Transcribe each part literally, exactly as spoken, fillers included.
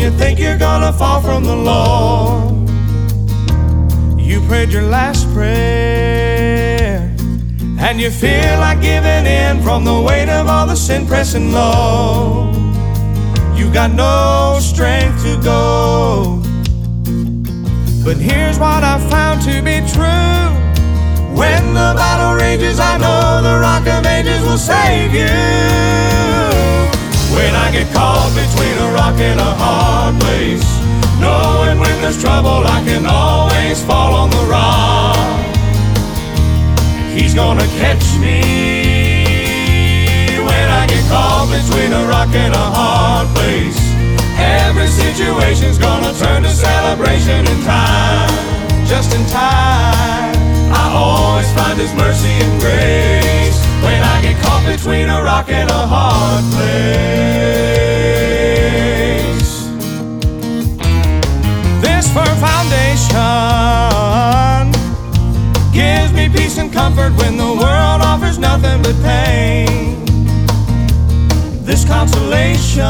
you think you're gonna fall from the Lord. You prayed your last prayer, and you feel like giving in from the weight of all the sin pressing low. You got no strength to go. But here's what I found to be true: when the battle rages, I know the Rock of Ages will save you. When I get caught between a rock and a hard place, knowing when there's trouble I can always fall on the rock. He's gonna catch me. When I get caught between a rock and a hard place, every situation's gonna turn to celebration in time. Just in time, I always find His mercy and grace. When I get caught between a rock and a hard place, this firm foundation gives me peace and comfort when the world offers nothing but pain. This consolation,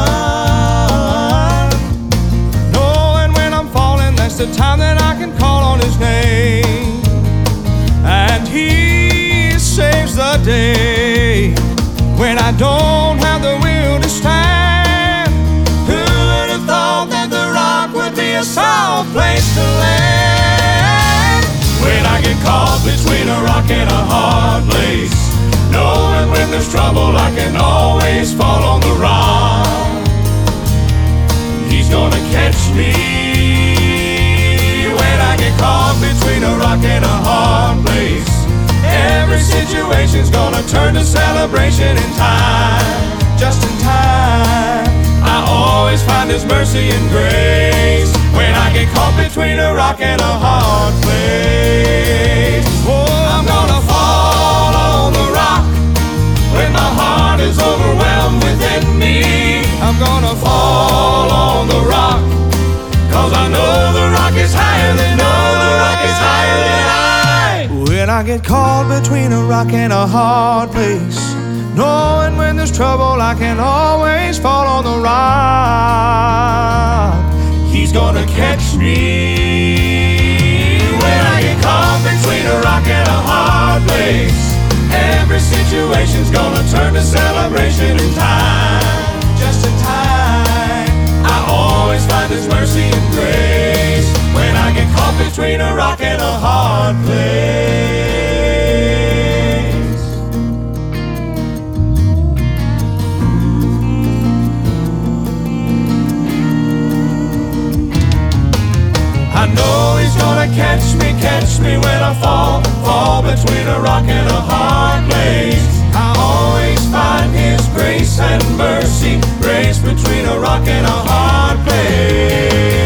knowing when I'm falling, that's the time that I can call on His name, and He saves the day when I don't have the will to stand. Who would have thought that the rock would be a soft place to land? When I get caught between a rock and a hard place, knowing when there's trouble I can always fall on the rock. He's gonna catch me. When I get caught between a rock and a hard place, every situation's gonna turn to celebration in time. Just in time, I always find His mercy and grace. When I get caught between a rock and a hard place, oh, I'm gonna fall on the rock. When my heart is overwhelmed within me, I'm gonna fall on the rock, 'cause I know the rock is higher than, know the rock is higher than I. When I get caught between a rock and a hard place, knowing when there's trouble I can always fall on the rock. He's gonna catch me. When I get caught between a rock and a hard place, every situation's gonna turn to celebration in time. Just in time, I always find His mercy and grace. When I get caught between a rock and a hard place. I know He's gonna catch me, catch me when I fall, fall between a rock and a hard place. I always find His grace and mercy, grace between a rock and a hard place.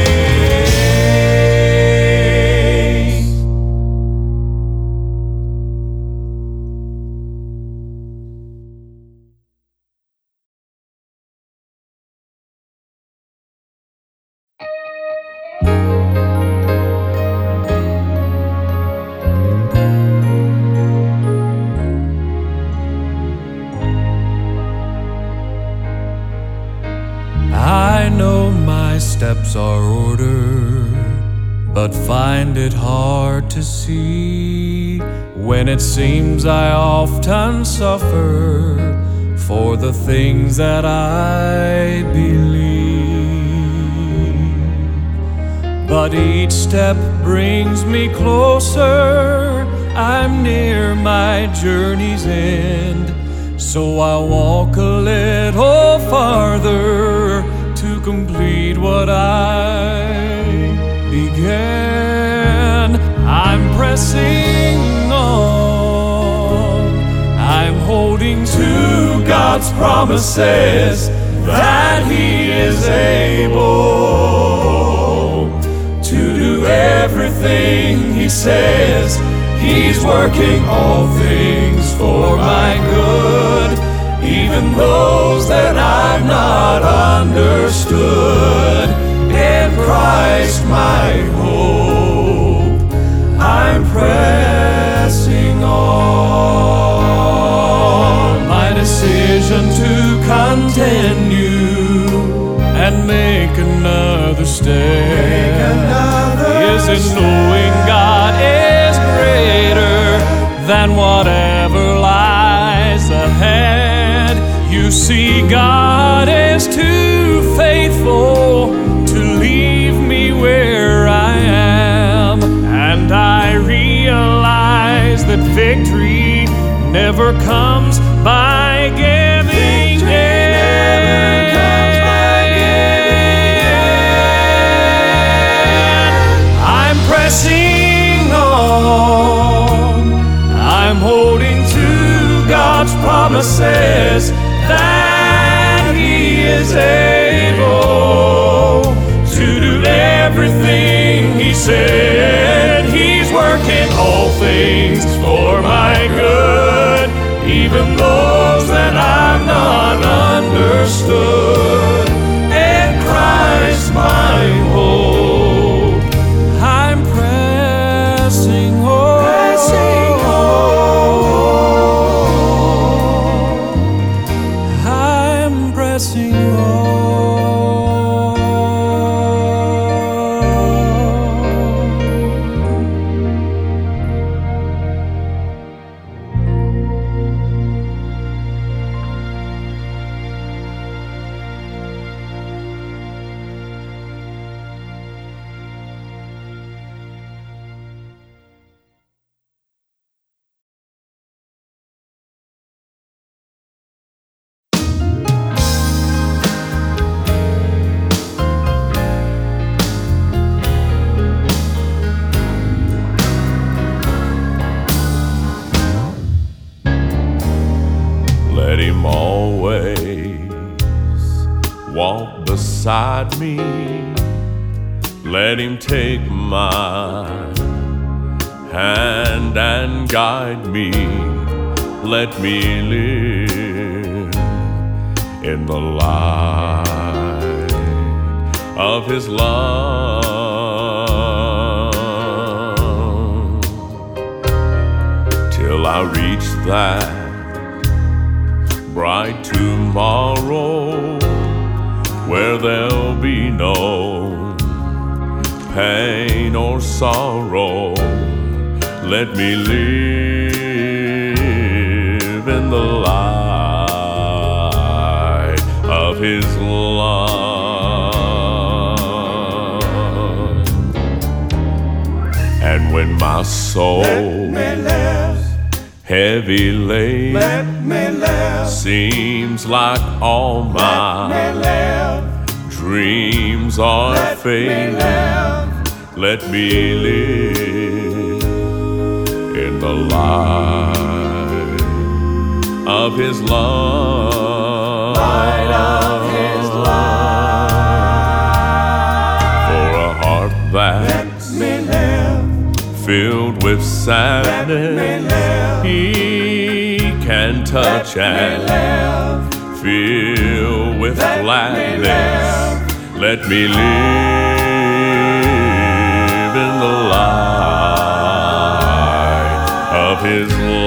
I know my steps are ordered, but find it hard to see when it seems I often suffer for the things that I believe. But each step brings me closer, I'm near my journey's end. So I walk a little farther to complete what I began. I'm pressing on, I'm holding to God's promises that He is able to do everything He says. He's working all things for my good, even those that I've not understood. In Christ my hope, I'm pressing on. My decision to continue and make another step another is in step. knowing God is greater than whatever lies ahead. You see, God is too faithful to leave me where I am, and I realize that victory never comes by giving in. I'm pressing on. I'm holding to God's promises that He is able to do everything He said. He's working all things for my good, even those that I've not understood. And Christ my hope. I'm pressing on. Pressing on. I'm pressing on. Let Him always walk beside me. Let Him take my hand and guide me. Let me live in the light of His love till I reach that bright tomorrow where there'll be no pain or sorrow. Let me live in the light of His love. And when my soul heavy laden, Let me live. seems like all my dreams are Let me fading. live. Let me live in the light of His love. Light of His love. For a heart Let that's me live. filled with sadness, Let me live. He can touch Let me and live. fill with Let me gladness. live. Let me live in the light of His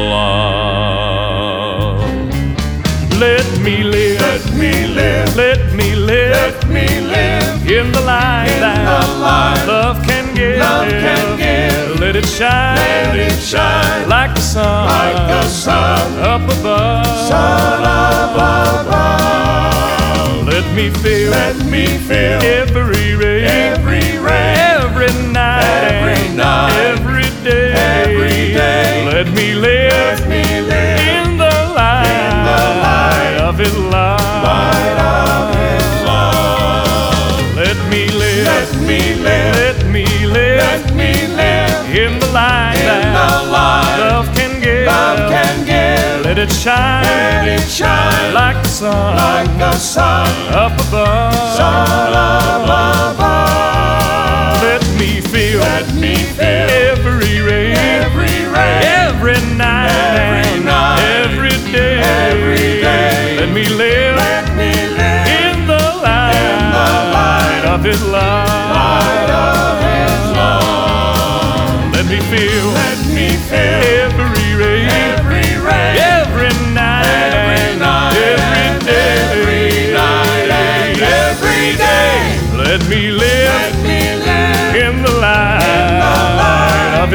love. Let me live. Let me live. Let me live. Let me live. In the light In that the light love can give. love can give. Let it shine. Let it shine. Like the sun. Like the sun Up above. Sun up above. Let me feel. Let me feel Every ray. every ray. Every night. Every night. Every day. Every day. Let me live. Let me live. In the light. In the light of His love. Light of His love. Let me live. Let me live. Let me live. Let me live. In the light In that the light love can give. love can give. Let it shine. Let it shine. Like the sun. Like the sun up above. Sun up above. Let me feel Let me feel every ray, every ray, every night, every night, every day. every day. Let me live Let me live in the light, in the light of His love. light of His love. Let me feel Let me feel every ray, every ray, every night, every night, every day. every night, and every day. Let me live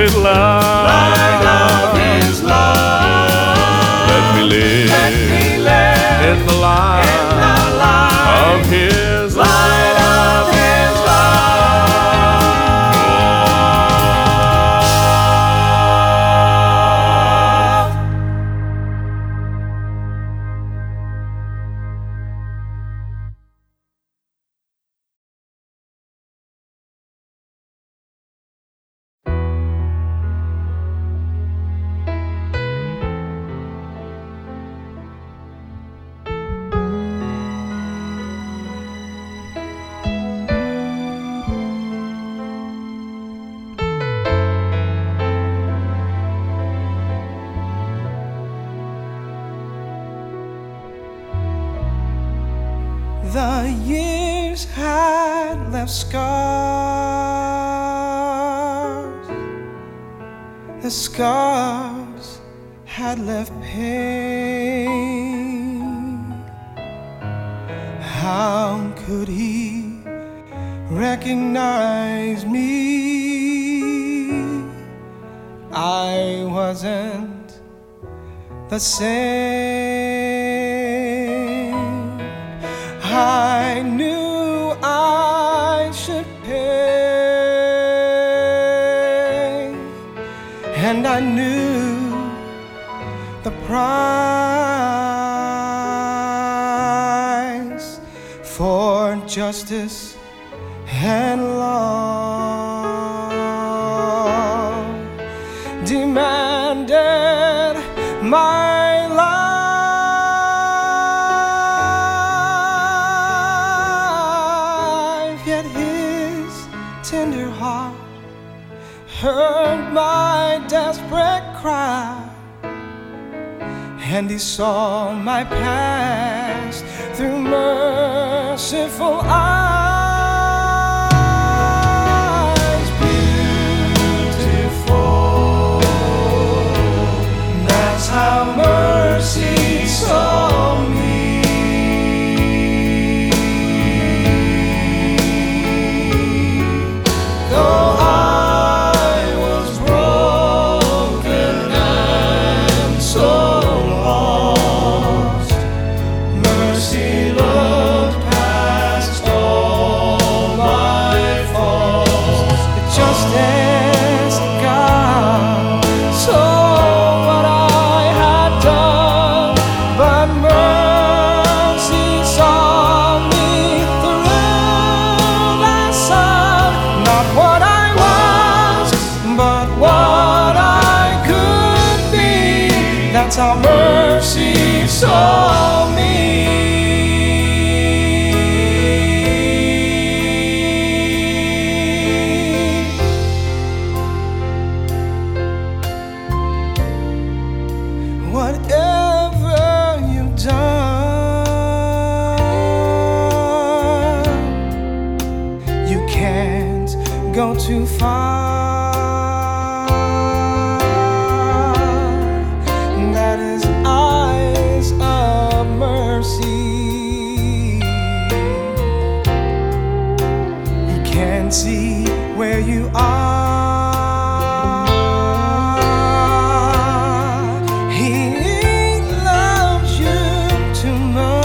His love. Light of His love. Let me live, Let me live in the light, in the light of His light of His love. The years had left scars. The scars had left pain. How could he recognize me? I wasn't the same. I knew I should pay, and I knew the price for justice and love demanded my life. Yet his tender heart heard my desperate cry, and he saw my past through merciful eyes. Beautiful, that's how mercy saw me. Though I was broken and so lost, mercy looked past all my faults. Just as God saw what I had done, but mercy saw me through that sun. Not what I was, but what I could be. That's how mercy saw me. Whatever you've done, you can't go too far. That is eyes of mercy. He can't see where you are. He loves you too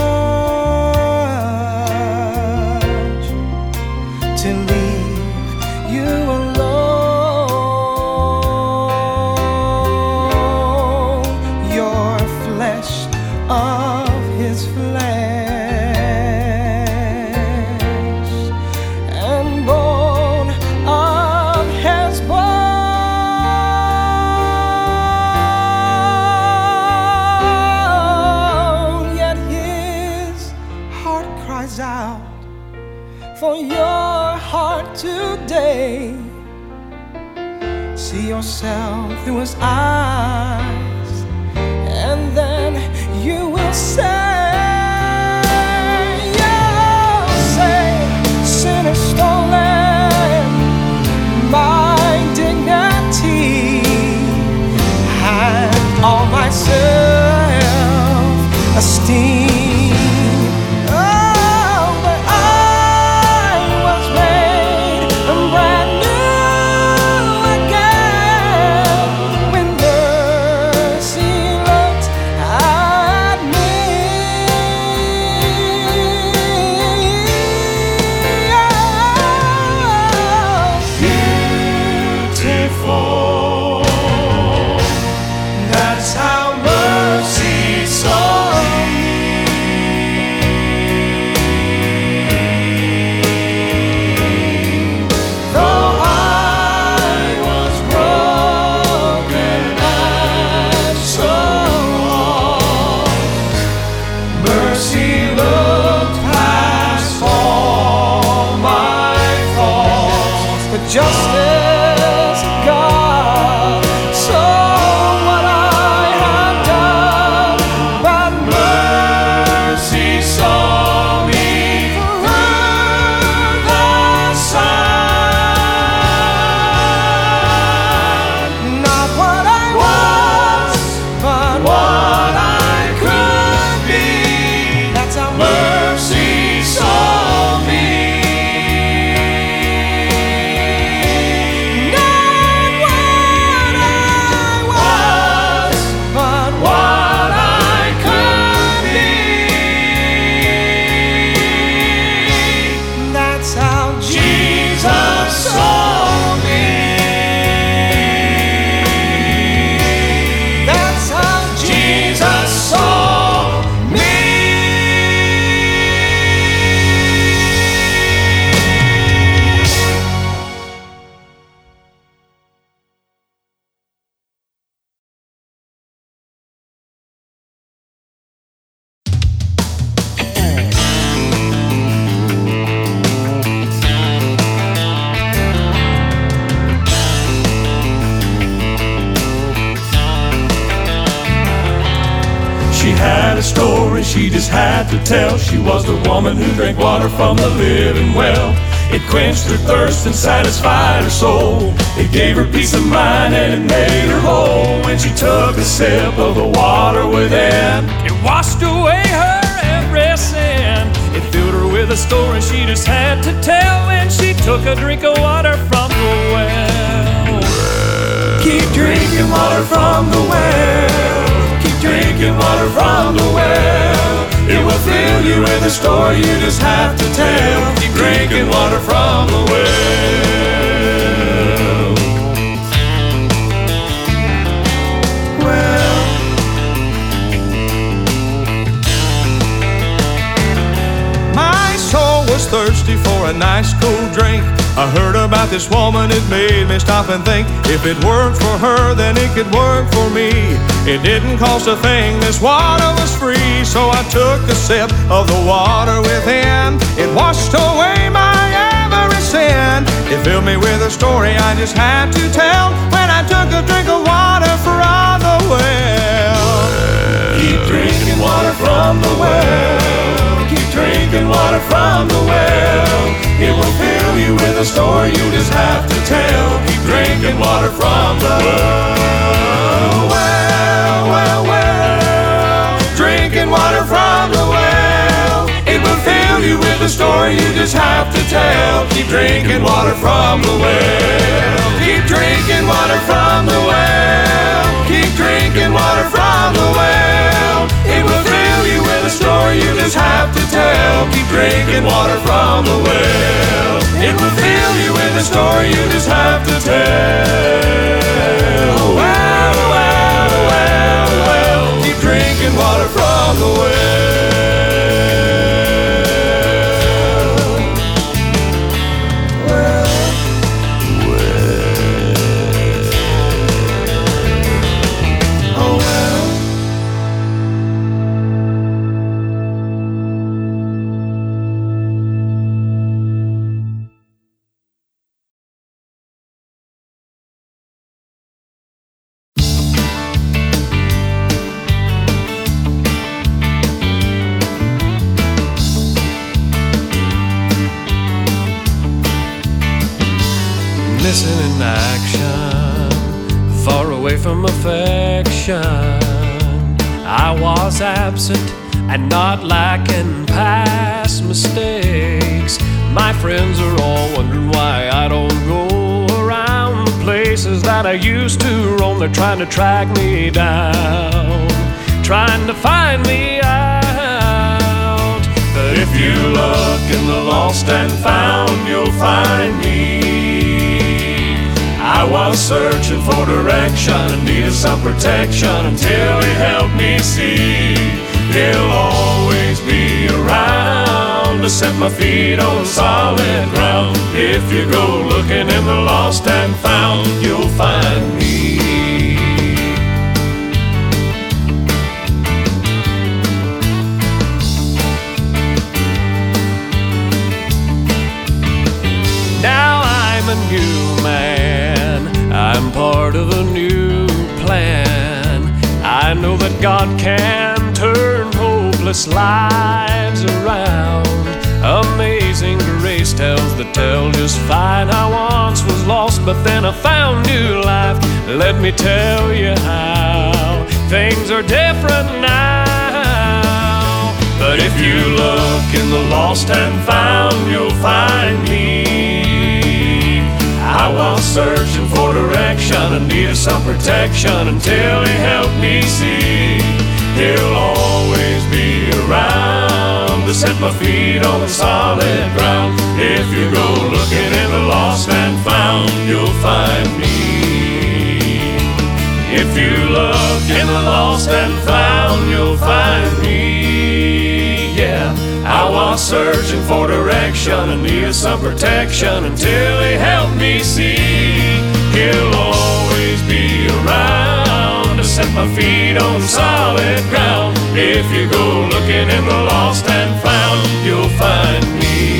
much to leave you alone. Your flesh of his flesh, and bone of his bone. Yet his heart cries out for your heart today. See yourself through his eyes, and then you will say, you'll say, sin has stolen my dignity and all my self-esteem. Oh, but I was made brand new again. she just had to tell. She was the woman who drank water from the living well. It quenched her thirst and satisfied her soul. It gave her peace of mind and it made her whole. When she took a sip of the water within, it washed away her every sin. It filled her with a story she just had to tell. When she took a drink of water from the well. Keep drinking water from the well. Keep drinking water from the well. It will fill you with a story you just have to tell. Keep drinking water from the well. Well, my soul was thirsty for a nice cool drink. I heard about this woman, it made me stop and think. If it worked for her, then it could work for me. It didn't cost a thing, this water was free. So I took a sip of the water within. It washed away my every sin. It filled me with a story I just had to tell. When I took a drink of water from the well. Keep drinking water from the well. Keep drinking water from the well. It will fill you with a story you just have to tell. Keep drinking water from the well. Well, well, well. Drinking water from the well. It will fill you with a story you just have to tell. Keep drinking water from the well. Keep drinking water from the well. Keep drinking water from the well. It will fill you with a story you just have to tell. Keep drinking water from the well. It will fill you with a story you just have to tell. Well, well, well, well. Keep drinking water from the well. Well, well. Oh, well. Missing in action, far away from affection. I was absent and not lacking past mistakes. My friends are all wondering why I don't go around the places that I used to roam. They're trying to track me down, trying to find me out. But if you look in the lost and found, you'll find me. I was searching for direction and needed some protection until he helped me see he'll always be around to set my feet on solid ground. If you go looking in the lost and found, you'll find me. Now I'm a new man, I'm part of a new plan. I know that God can turn hopeless lives around. Amazing grace tells the tale just fine. I once was lost, but then I found new life. Let me tell you how things are different now. But if you look in the lost and found, you'll find me. I was searching for direction and needed some protection until he helped me see he'll always be around to set my feet on the solid ground. If you go looking in the lost and found, you'll find me. If you look in the lost and found, you'll find me. Yeah, I was searching for direction and needed some protection until he helped me see he'll always be around to set my feet on solid ground. If you go looking in the lost and found, you'll find me.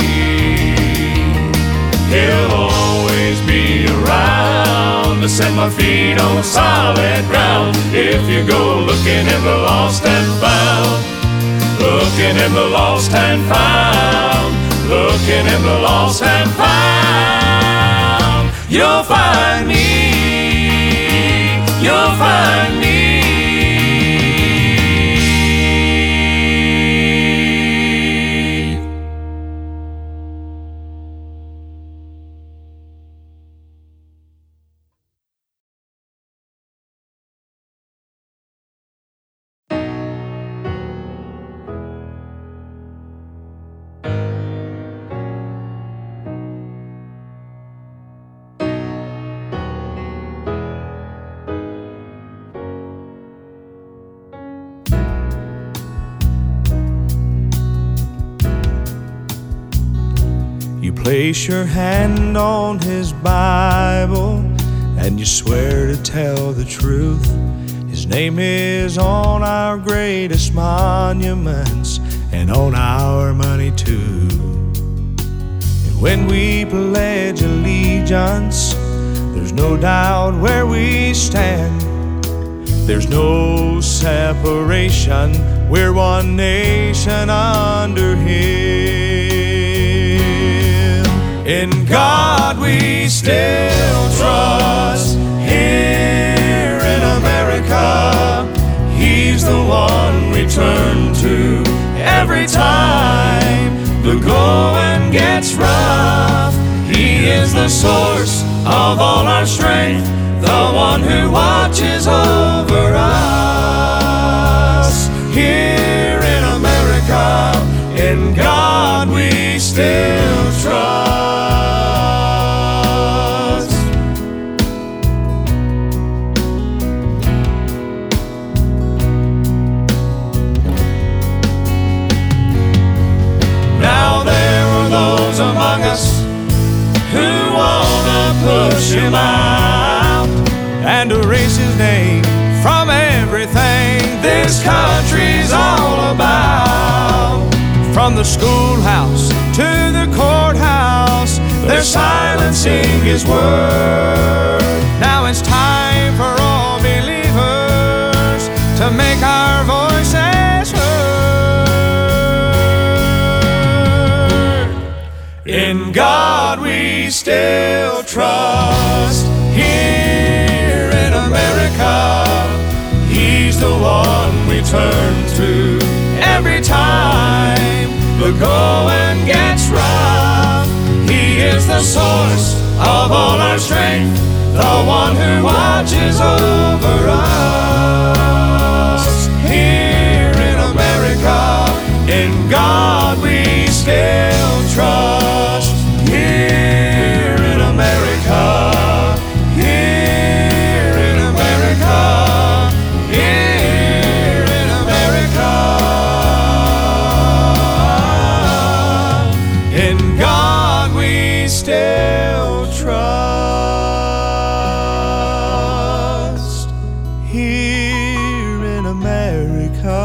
He'll always be around to set my feet on solid ground. If you go looking in the lost and found, looking in the lost and found, looking in the lost and found. You'll find me, you'll find me. You place your hand on his Bible and you swear to tell the truth. His name is on our greatest monuments and on our money too. And when we pledge allegiance, there's no doubt where we stand. There's no separation, we're one nation under him. In God we still trust. Here in America, he's the one we turn to every time the going gets rough. He is the source of all our strength, the one who watches over us. Here in America, in God we still trust. Among us who wanna push him out and erase his name from everything this country's all about. From the schoolhouse to the courthouse, they're silencing his word. Now it's time for all believers to make our voices heard. In God we still trust. Here in America, he's the one we turn to every time the going gets rough. He is the source of all our strength, the one who watches over us. Here in America, in God we still trust. Here in America, here in America, here in America, in God we still trust. Here in America.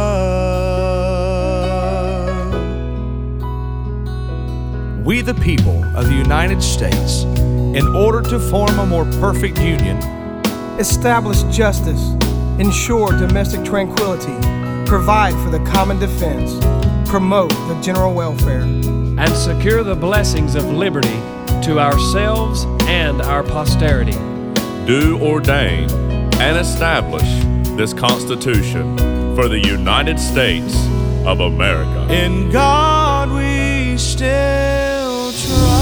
We the people of the United States, in order to form a more perfect union, establish justice, ensure domestic tranquility, provide for the common defense, promote the general welfare, and secure the blessings of liberty to ourselves and our posterity. Do ordain and establish this Constitution for the United States of America. In God we still trust.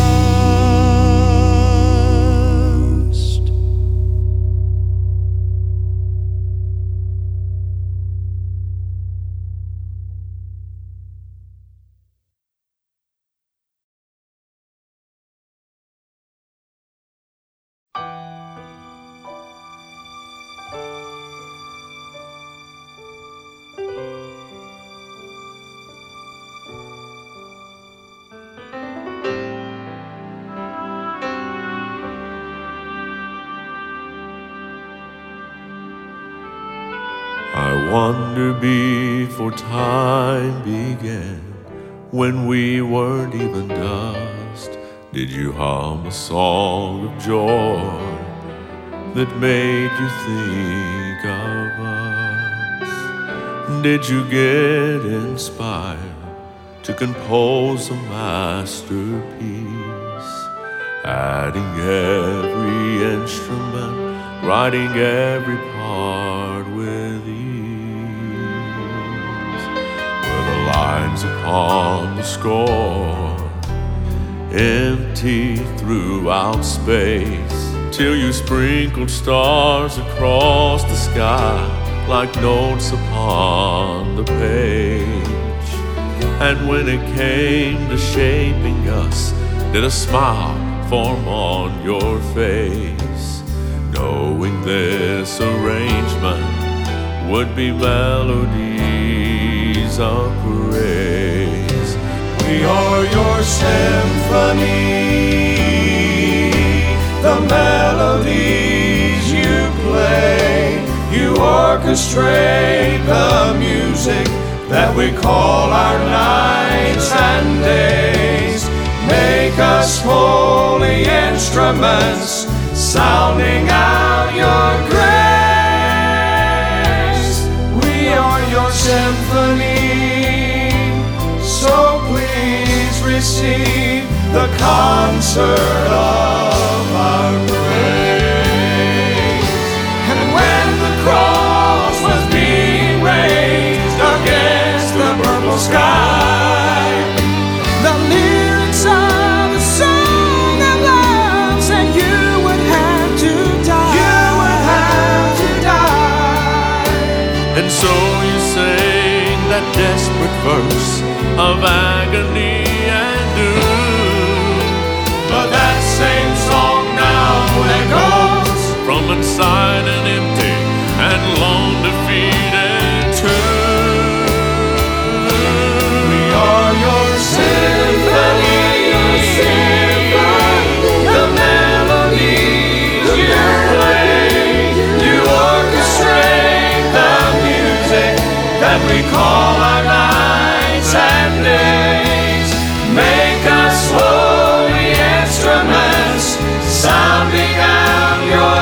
I wonder before time began, when we weren't even dust, did you hum a song of joy that made you think of us? did you get inspired to compose a masterpiece, adding every instrument, writing every part with ease? Were the lines upon the score empty throughout space, till you sprinkled stars across the sky like notes upon the page? And when it came to shaping us, did a smile form on your face, knowing this arrangement would be melodies of praise? We are your symphony, the melodies you play. You orchestrate the music that we call our nights and days. Make us holy instruments, sounding out your grace. We are your symphony, so please receive the concert of our praise. And when the cross was being raised against the purple sky, the lyrics of the song of love said you would have to die. You would have to die. And so you sang that desperate verse of agony and doom. But that same song now echoes from inside an empty and long defeated tomb. We are your symphony, the melodies you play. You orchestrate the music that we call our nights and days. Make us holy instruments, sounding out your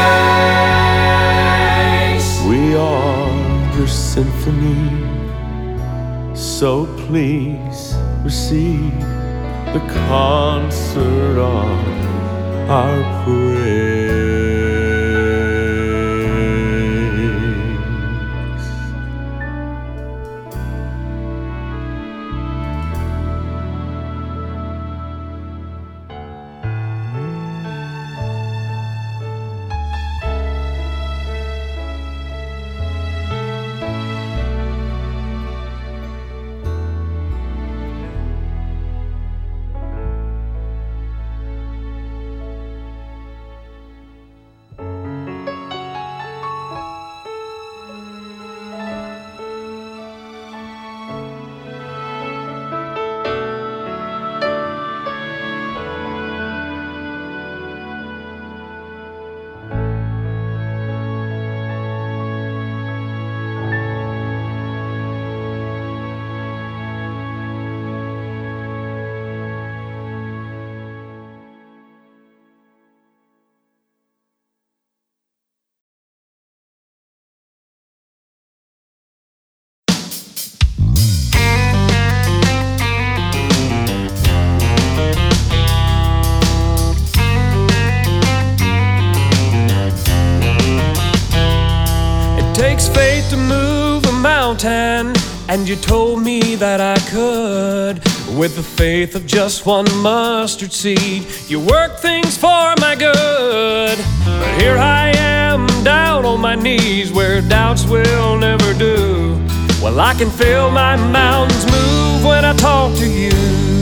grace. We are your symphony, so please receive the concert of our praise. Takes faith to move a mountain, and you told me that I could. With the faith of just one mustard seed, you work things for my good. But here I am, down on my knees, where doubts will never do. Well, I can feel my mountains move when I talk to you.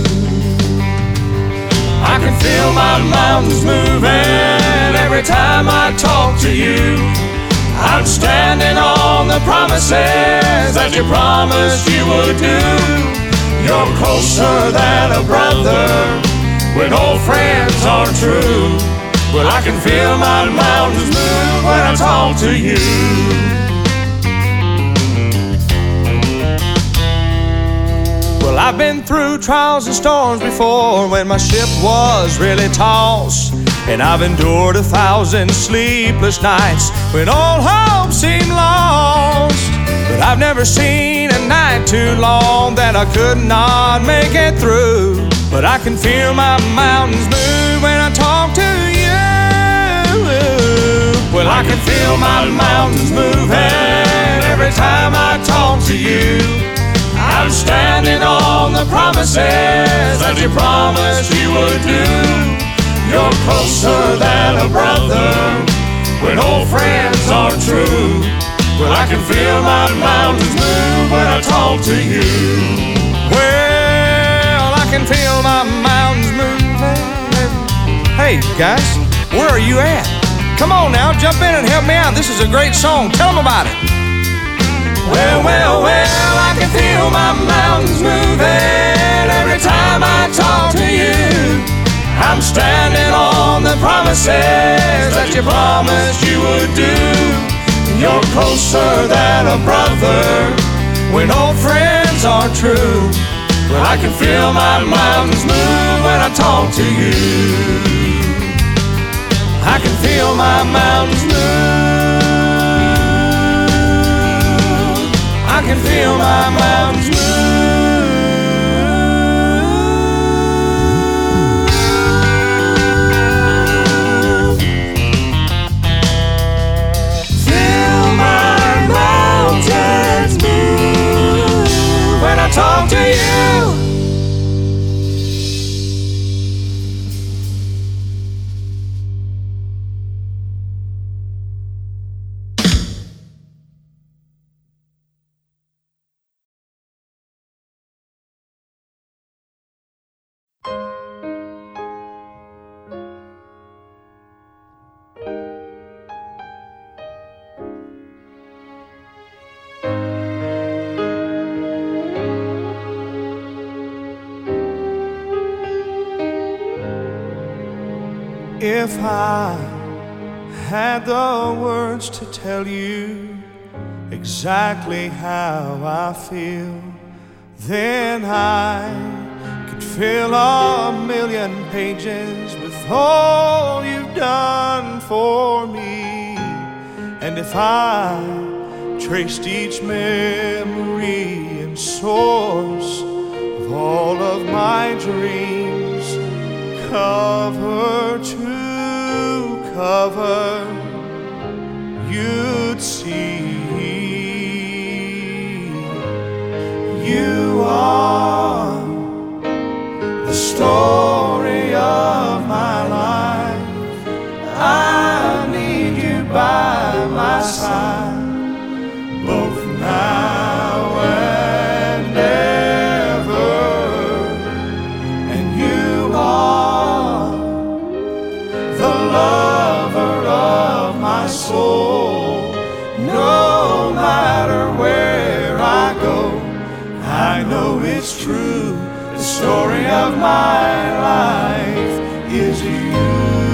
I can feel my mountains moving every time I talk to you. I'm standing on the promises that you promised you would do. You're closer than a brother when old friends aren't true. Well, I can feel my mountains move when I talk to you. Well, I've been through trials and storms before when my ship was really tossed. And I've endured a thousand sleepless nights when all hope seemed lost. But I've never seen a night too long that I could not make it through. But I can feel my mountains move when I talk to you. Well, I can feel my mountains moving every time I talk to you. I'm standing on the promises that you promised you would do. You're closer than a brother when old friends are true. Well, I can feel my mountains move when I talk to you. Well, I can feel my mountains moving. Hey, guys, where are you at? Come on now, jump in and help me out. This is a great song. Tell them about it. Well, well, well, I can feel my mountains moving every time I talk to you. I'm standing on the promises that you promised you would do. You're closer than a brother when old friends are true. Well, I can feel my mountains move when I talk to you. I can feel my mountains move. I can feel my mountains move. Feel my mountains move when I talk to you. If I had the words to tell you exactly how I feel, then I could fill a million pages with all you've done for me. And if I traced each memory and source of all of my dreams, cover to cover, you'd see you are the story of my life. I need you by my side, both now and ever. And you are the lover of my soul. No matter where I go, I know it's true. The story of my life is you.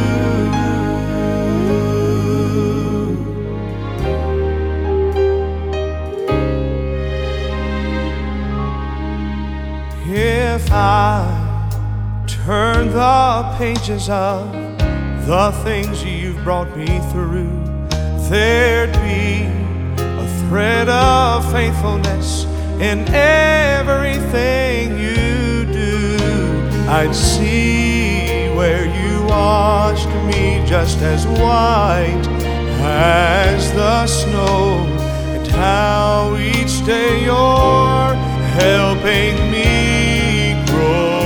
If I turn the pages of the things you've brought me through, there'd be a thread of faithfulness in everything you do. I'd see where you washed me just as white as the snow, and how each day you're helping me grow.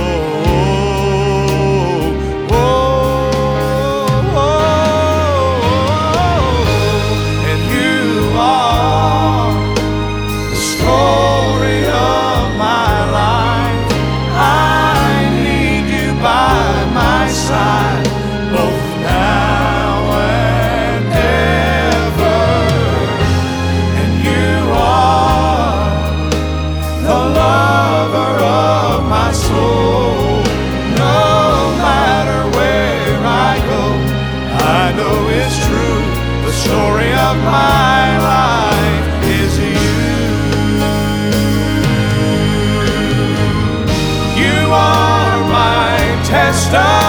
My life is you. You are my testimony.